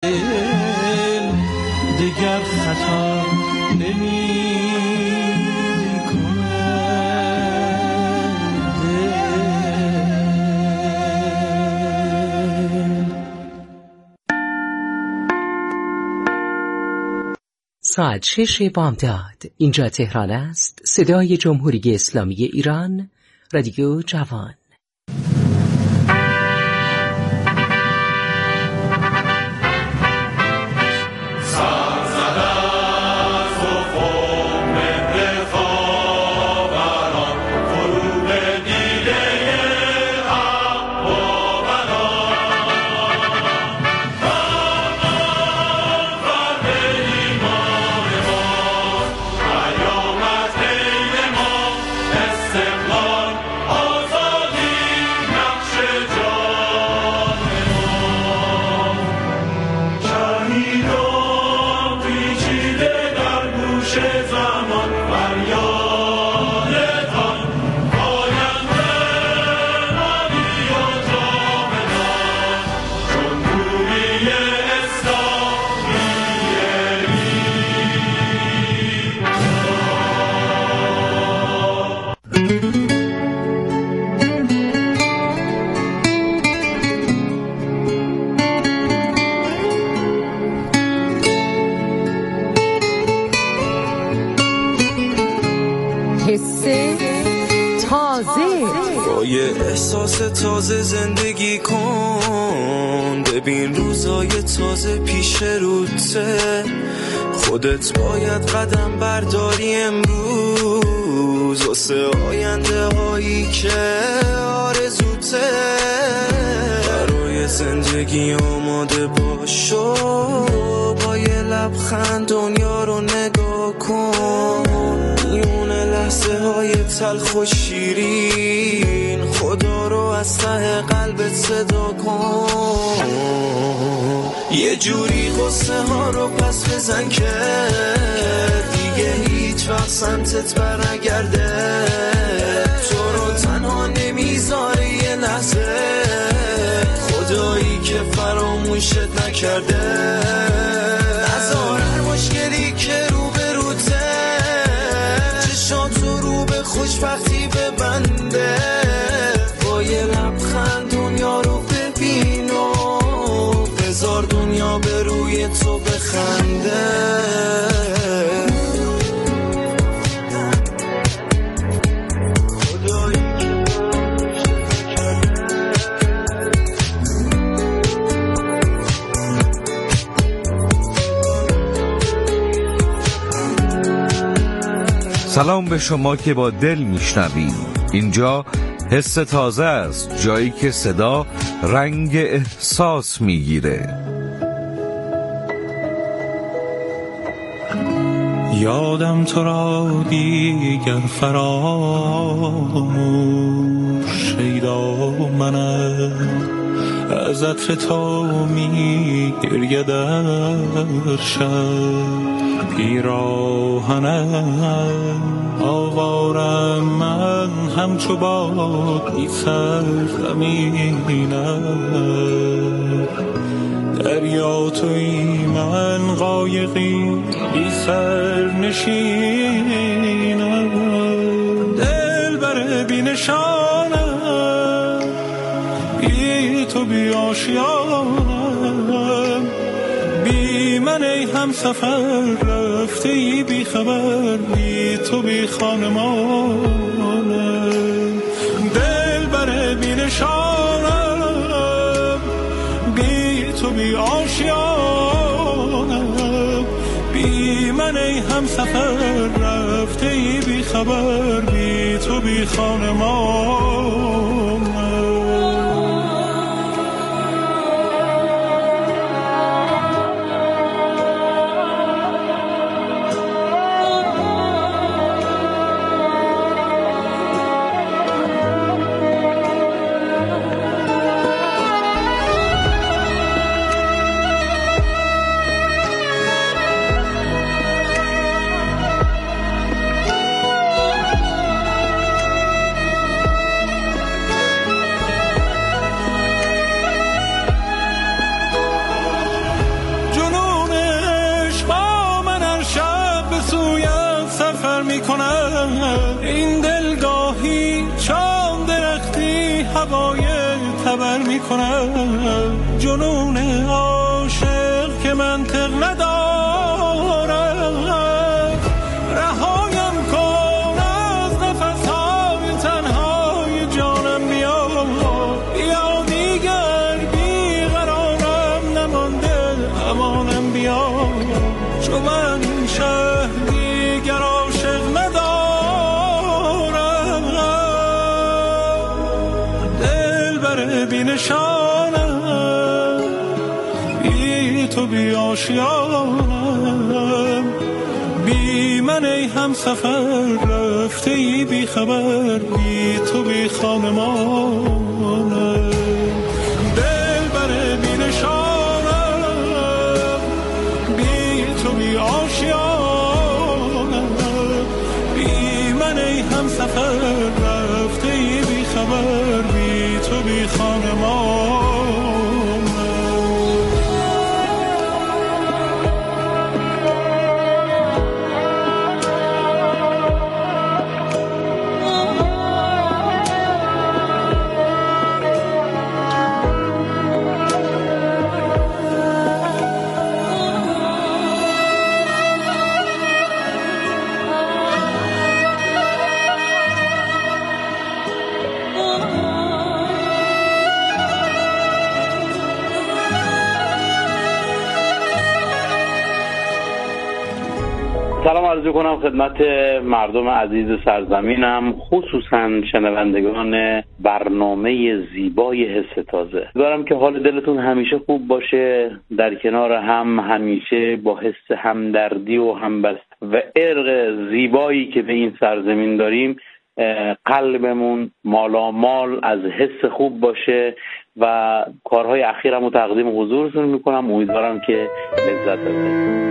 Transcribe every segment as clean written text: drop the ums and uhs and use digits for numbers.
دیگر خطا نمی ساعت 6 بامداد. اینجا تهران است. صدای جمهوری اسلامی ایران، رادیو جوان. احساس تازه زندگی کن، ببین روزای تازه پیش روته، خودت باید قدم برداری امروز واسه آینده هایی که آرزوته. برای زندگی آماده باشو، با یه لبخند دنیا رو نگاه کن، میونه لحظه های تلخ و شیرین، خدا رو از ته قلبت صدا کن، یه جوری قصه ها رو پس بزن که دیگه هیچ وقت سمتت برنگرده، تو رو تنها نمیذاره یه لحظه، خدایی که فراموشت نکرده. نذار هر مشکلی که رو به روته، چشاتو رو به خوشبختی ببنده، با یه لبخند دنیا رو ببین و بذار دنیا به روی تو بخنده. سلام به شما که با دل میشنوین. اینجا حس تازه است، جایی که صدا رنگ احساس میگیره. یادم تو را دیگر فراموش شیدا منم، از عطر تو میگریه در شب پیراهنم، آوارم من همچو باد بی سر زمینم، دریا توی من قایقی بی سر نشینم، دل بر بی نشانم، بی تو بی آشیانم، بی من ای هم سفر رفته ای بی خبر، بی تو بی خانمانم، دل بر بی نشانم، بی تو بی آشیانم، بی من ای هم سفر رفته ای بی خبر، بی تو بی خانمانم. کنم جنون عاشق که منطق ندارم. رهایم کن از نفسهای تنهای جانم، بیا بیا دیگر بیقرارم نمانده امانم، بیا چون من این شهر دیگر عاشق ندارم. دل بر بینشانم بی تو بی آشیانم، بی من ای هم سفر رفته ای بی خبر، بی تو بی خانمانم. دل بر بینشانم بی تو بی آشیانم، بی من ای هم سفر رفته ای بی خبر، بی تو بی خانمانم. سلام عرض کنم خدمت مردم عزیز سرزمینم، خصوصا شنوندگان برنامه زیبای حس تازه. دارم که حال دلتون همیشه خوب باشه، در کنار هم همیشه با حس همدردی و همبست و عرق زیبایی که به این سرزمین داریم قلبمون مالامال از حس خوب باشه و کارهای اخیرم رو تقدیم حضورتون میکنم. امیدوارم که لذت ببرید.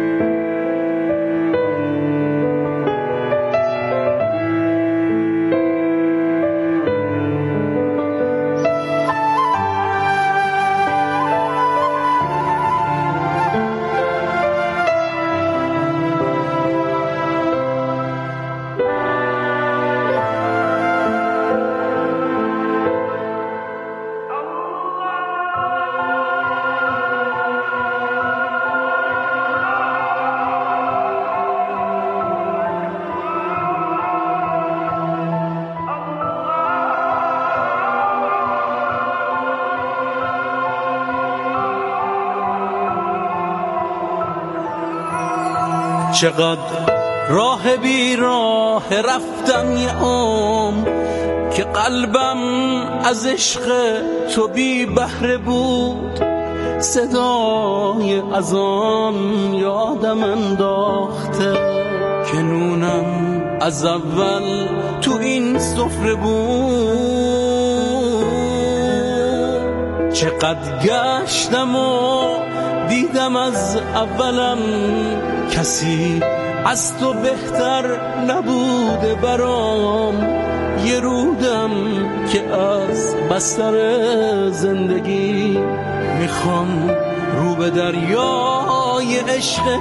چقدر راه بی راه رفتم یه عمر که قلبم از عشق تو بی بهره بود، صدای اذان یادم انداخته که نونم از اول تو این سفره بود. چقدر گشتم و دیدم از اولم کسی از تو بهتر نبوده برام، یه رودم که از بستر زندگی میخوام رو به دریای عشقت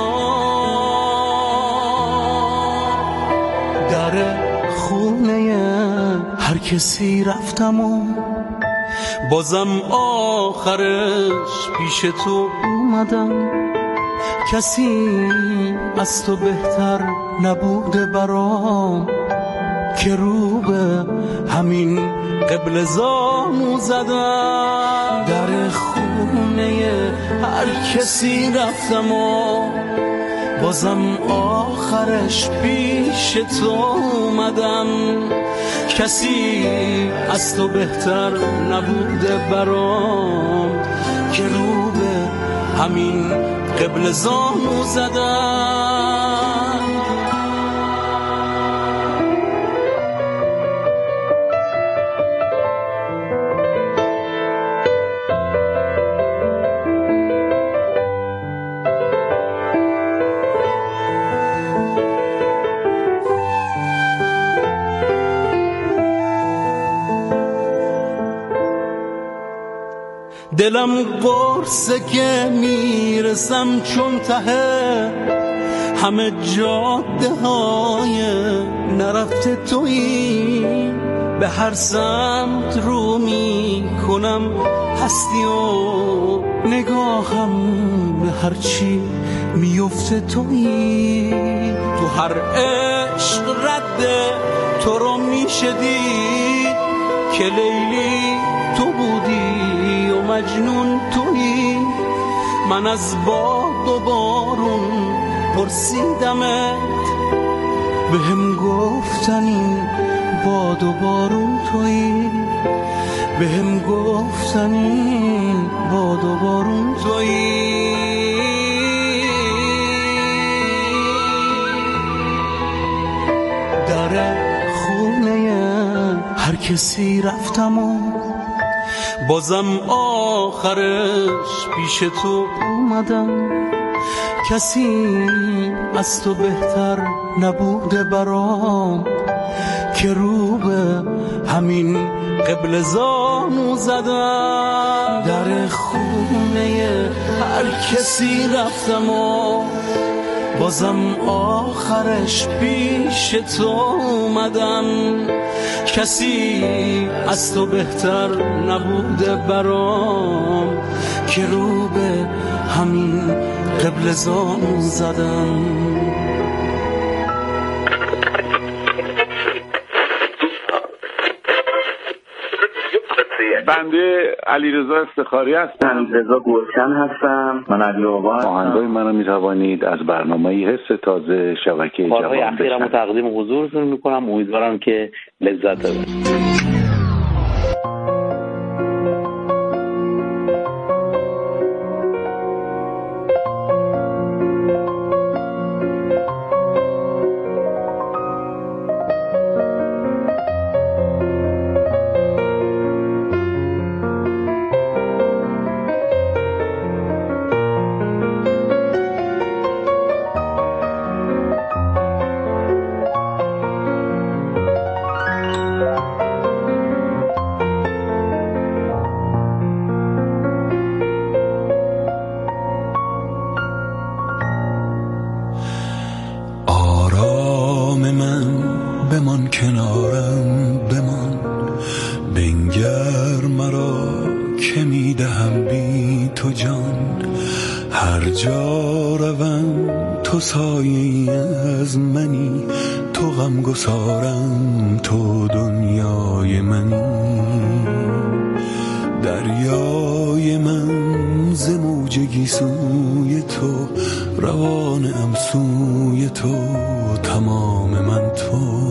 بیام. در خونه هر کسی رفتم و بازم آخرش پیش تو اومدم، کسی از تو بهتر نبوده برام که رو به همین قبل زانو زدم. در خونه هر کسی رفتم و بازم آخرش پیش تو اومدم، کسی از تو بهتر نبوده برام که رو به همین قبل زانو زدن. دلم قرصه که میرسم چون ته همه جاده های نرفته تویی، به هر سمت رو می کنم هستی و نگاهم به هر چی میفته تویی. تو هر عشق رد تو رو میشه دید که لیلی تو بودی و مجنون تویی. من از باد و بارون پرسیدمت بهم گفتن این باد و بارون تویی. بهم گفتن این باد و بارون تویی. در خونه هر کسی رفتم و بازم آخرش پیش تو اومدم. کسی از تو بهتر نبوده برام که رو به همین قبل زانو زدم. در خونه هر کسی رفتم و بازم آخرش پیش تو اومدم. کسی از تو بهتر نبوده برام که رو به همین قبل زانو زدم. بنده علیرضا افتخاری هستم. رضا گلشن هستم. من علی آقا هستم. آهنگای منو میتوانید از برنامه حس تازه شبکه جوان بشنوید. اخیرمو تقدیم حضورتون میکنم. امیدوارم که لذت ببرید. بمان کنارم بمان، بنگر مرا که میدهم بی تو جان. هر جا روم تو سایه از منی، تو غم گسارم تو دنیای منی. دریای من ز موج گیسوی تو، روانم سوی تو، تمام من تو.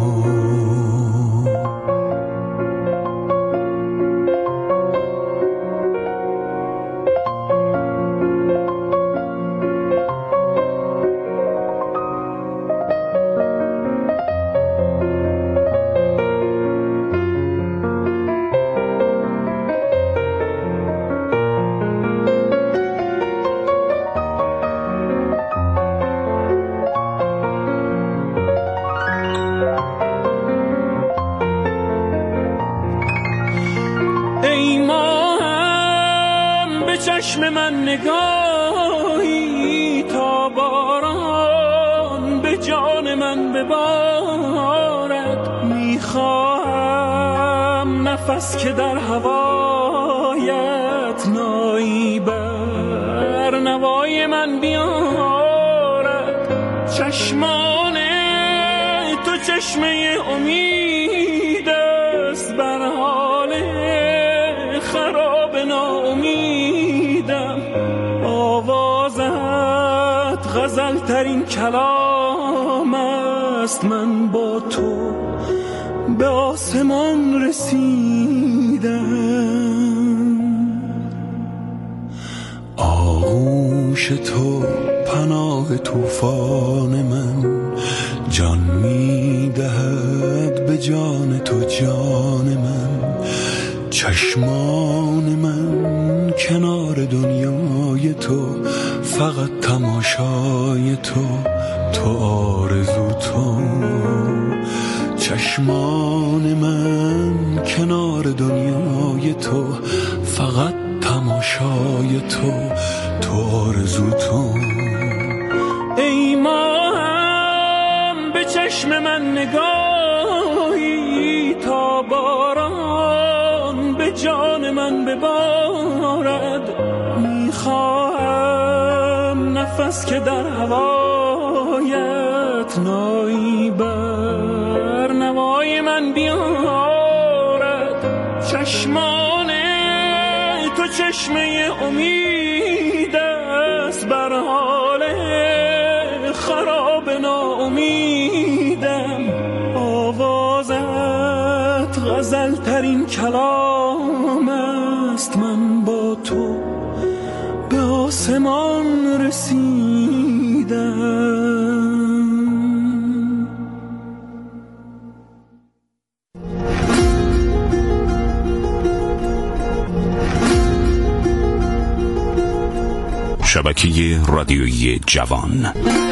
چشم من نگاهی تا باران به جان من ببارد. میخواهم نفس که در هوایت نایی بر نوای من بیارد. چشمان تو چشمه امید است بر حال خراب ناامیدم. آوازت غزل ترین کلام است، من با تو به آسمان رسیدم. آغوش تو پناه طوفان من، جان میدهد به جان تو جان من. چشمان من کنار دنیای تو، فقط تماشای تو، تو آرزو تو. چشمان من کنار دنیای تو، فقط تماشای تو، تو آرزو تو. ای ماهم به چشم من نگاهی تا من ببارد. میخواهم نفس که در هوایت نایی بر نوای من بیارد. چشمان تو چشمه امید است بر حال خراب ناامیدم. آوازت غزل ترین کلام است. من با تو به آسمان رسیدم. شبکه رادیویی جوان.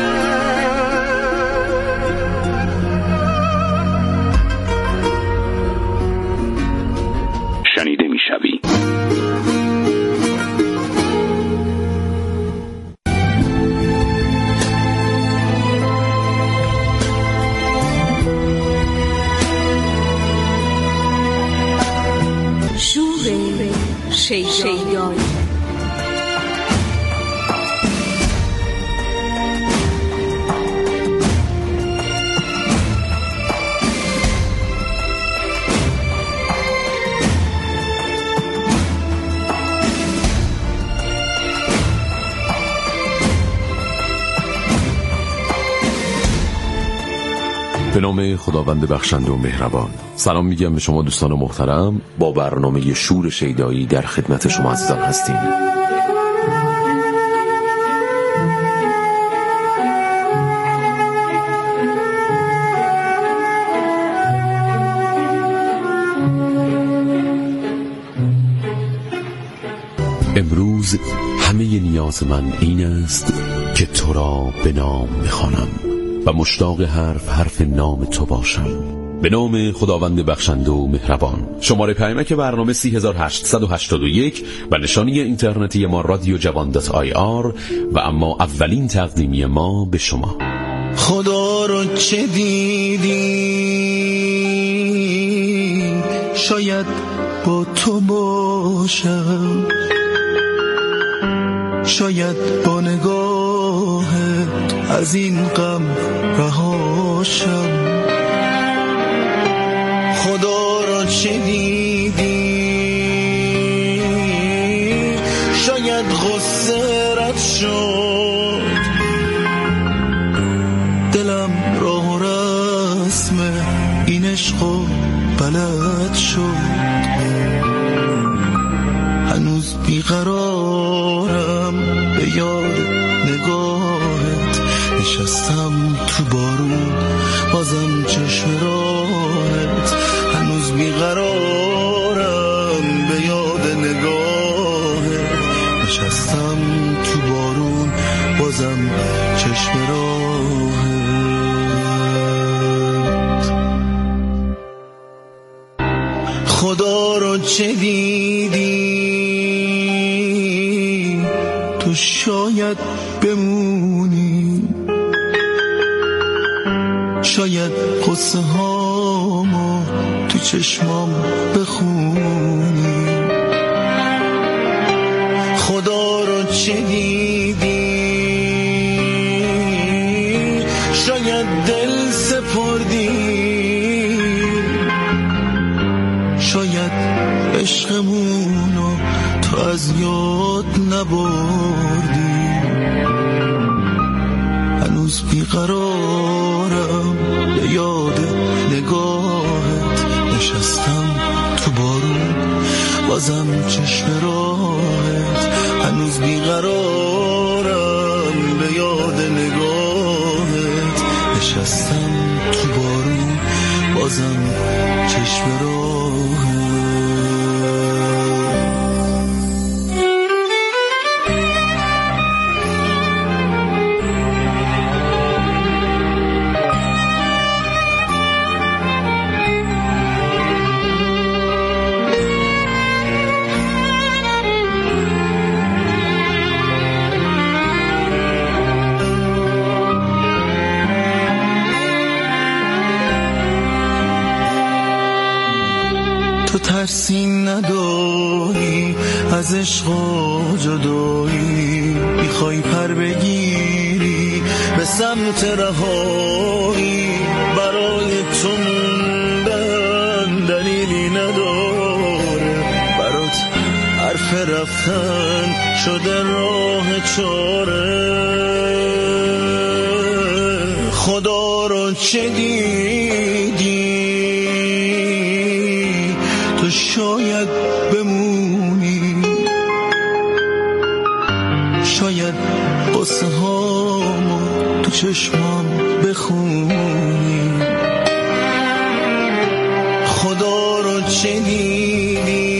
شنیده میشوی. شور شیدایی. به نام خداوند بخشنده و مهربان. سلام میگم به شما دوستان محترم. با برنامه شور شیدایی در خدمت شما عزیزان هستیم. امروز همه نیاز من این است که تو را به نام بخوانم و مشتاق حرف نام تو باشم. به نام خداوند بخشنده و مهربان. شماره پیامک برنامه 3881 و نشانی اینترنتی ما رادیو جوان.ir و اما اولین تقدیمی ما به شما. خدا رو چه دیدی شاید با تو باشم، شاید با نگاهت از این غم رهاشم. خدا را چه دیدی شاید غصه رد شد، دلم راه و رسم این عشق و بلد شد. هنوز بیقرارم به یاد نگاهت، نشستم تو بارون بازم چشم راهت. هنوز بیقرارم به یاد نگاهت، نشستم تو بارون بازم چشم راهت. خدا رو چه دیدی تو شاید بمونی، شاید قصه هامو تو چشمام بخونی. خدا رو چه دیدی شاید دل سپردی، شاید عشقمونو تو از یاد نبردی. هنوز بیقرارم به یاد نگاهت، نشستم تو بارون بازم چشم راهت. هنوز بیقرارم به یاد نگاهت، نشستم تو بارون بازم چشم راهت. ترسی نداری از عشق و جدایی، میخوای پر بگیری به سمت رهایی، برای تو موندن دلیلی نداره، برات حرف رفتن شده راه چاره. خدا رو چه دیدی تو شاید بمونی، شاید قصه هامو تو چشمام بخونی. خدا رو چه دیدی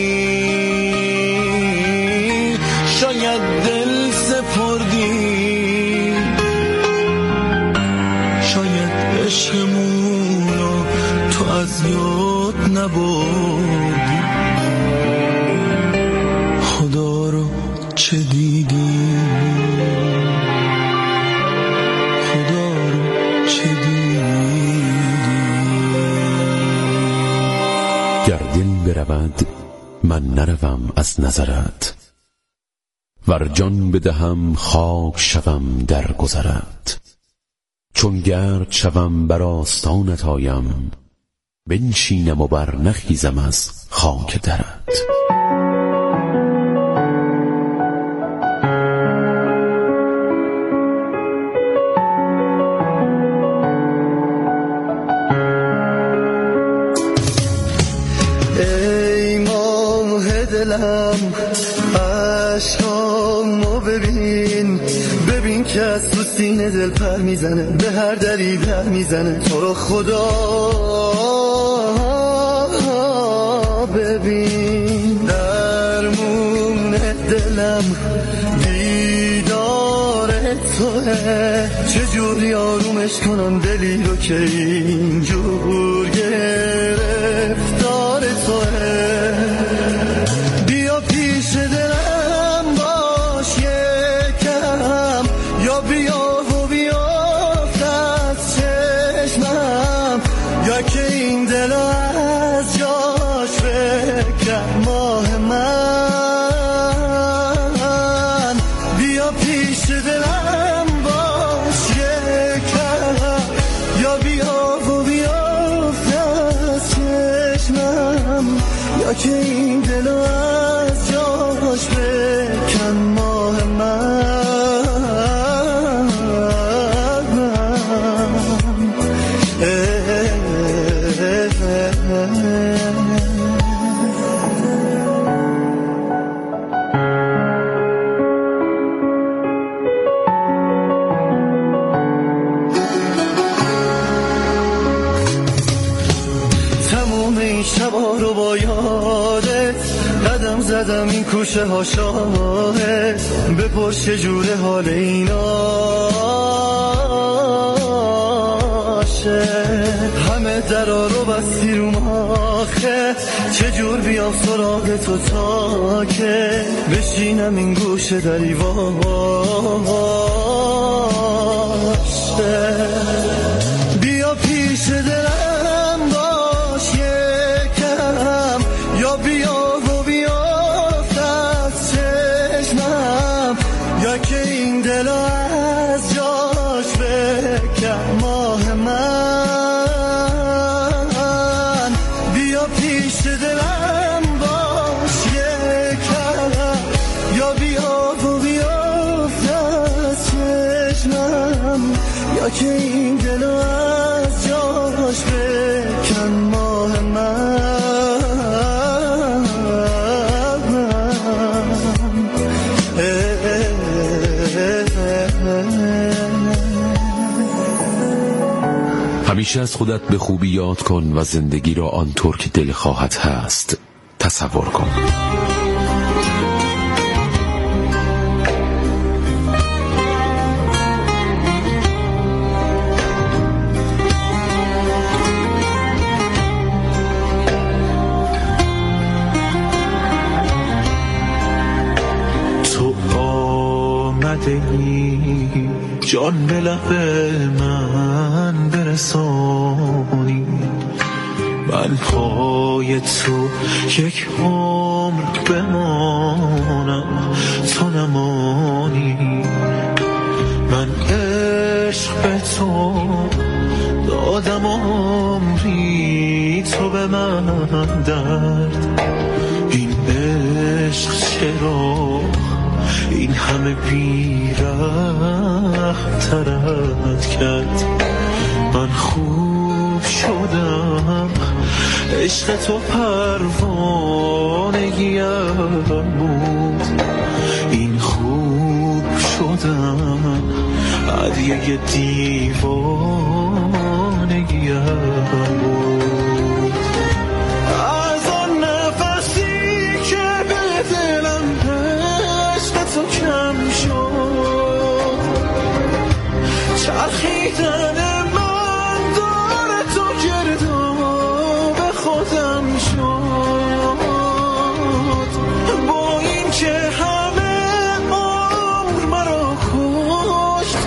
شاید دل سپردی، شاید عشقمونو تو از یاد نبردی. خدا رو چه دیدی، خدا رو چه دیدی. گر دل برود من نروم از نظرت، ور جان بدهم خاک شوم در گذرت. چون گرد شوم بر آستانت آیم، بنشینم و بر نخیزم از خاک درت. ای ماه دلم عشقامو ببین، ببین که از تو سینه دل پر میزنه، به هر دری در میزنه. تو رو خدا ببین، درمون دلم دیدار توه، چجوری آرومش کنم دلی رو که اینجور گرفتار توه. بیا پیش دلم باش یکم، یا بیا و بیافت از چشمم، یا که این دل از جاش بکن ماه من. بیا پیش دلم باش یکم، یا بیا و بیافت از چشمم، یا که این دل از جاش بکن ماه من. تموم این شبا رو با یادت قدم زدم این کوچه ها شاهد، بپرس چجوره حال ایناشه. همه درا رو بستی رو ماخه، چجور بیام سراغ تو تا که بشینم این گوشه دری واشه. بیا پیش دلم باش یکم، یا بیا و بیافت از چشمم، یا که این دل از جاش بکن ماه من. بیا پیش دلم باش یکم، یا بیا و بیافت از چشمم، یا که این دل از جاش بکن ماه من. همیشه از خودت به خوبی یاد کن و زندگی را آنطور که دل خواهد هست تصور کن. تو آمدگی جان به لب من برسانی، من پای تو یک عمر بمانم تو نمانی. من عشق به تو دادم عمری تو به من درد. این عشق چرا این همه بی‌رحم ترت کرد؟ من خوب شدم عشق تو پروانگیم بود. این خوب شدم هدیه دیوانگیم بود. از آن نفسی که به دلم عشق تو کم شد، چرخیدن من داره تو گرداب خودم شد. با این که همه عمر مرا کشت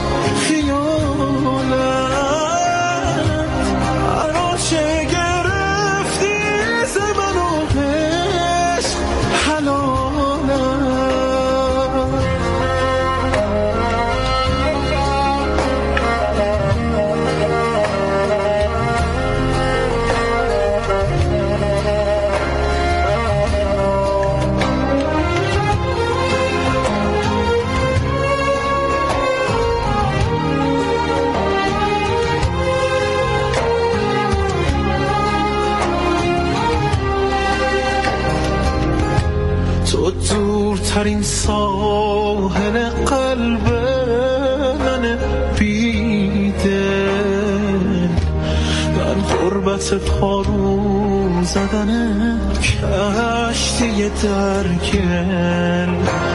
خیالت، هر چه گرفتی ز من و عشق حلالت. تو دورترین ساحل قلب من بیدل، من غربت پارو زدن کشتی درگل.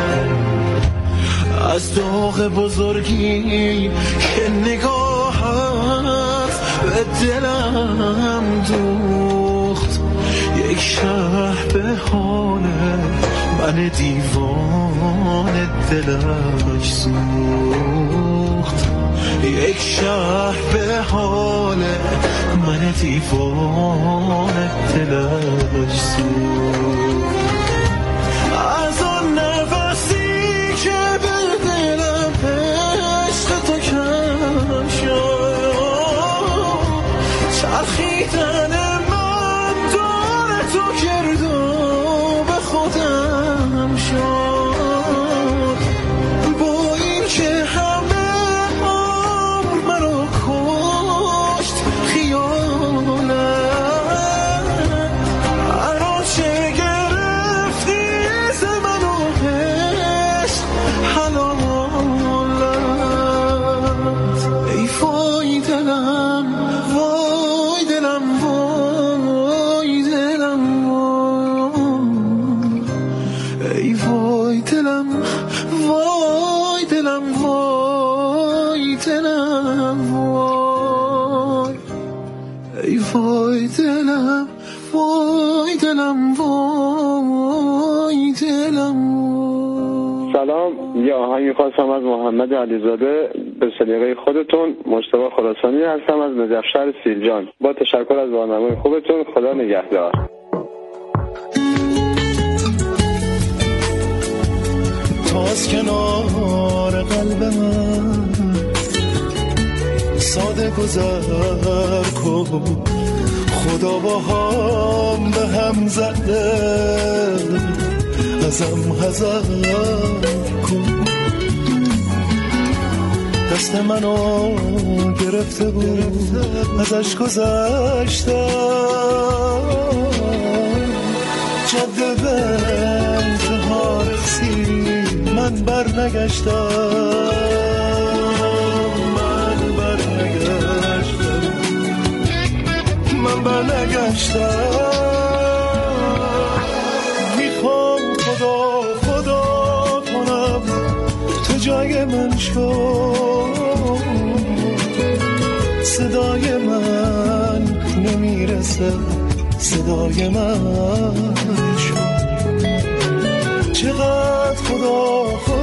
از داغ بزرگی که نگاهت به دلم دوخت، یک شب به حال من دیوان دلش سوخت. یک شب به حال من دیوان دلش سوخت. از آن نفسی که به دلم عشق تو کم شد، چرخیدن من داره تو گرداب خودم شد. با این که همه عمر مرا کشت خیالت، هر چه گرفتی ز من و عشق حلالت. ای وای دلم وای دلم وای دلم وای، ای وای دلم وای دلم وای دلم وای، ای وای دلم وای دلم وای دلم وای. سلام، یه آهنگی خواستم از محمد علیزاده به سلیقه خودتون. مجتبی خراسانی هستم از نجف شهر سیرجان. با تشکر از راهنمای خوبتون. خدا نگهدار. تا از کنار قلب من ساده گذر کن، خدا با هم به هم زده ازم حذر کن. دست منو گرفته بود ازش گذشتم، جاده به انتها رسید من بر نگشتم. میخوام خدا کنم تو جای من شد، صدای من نمیرسه صدای من شد. چقدر خدا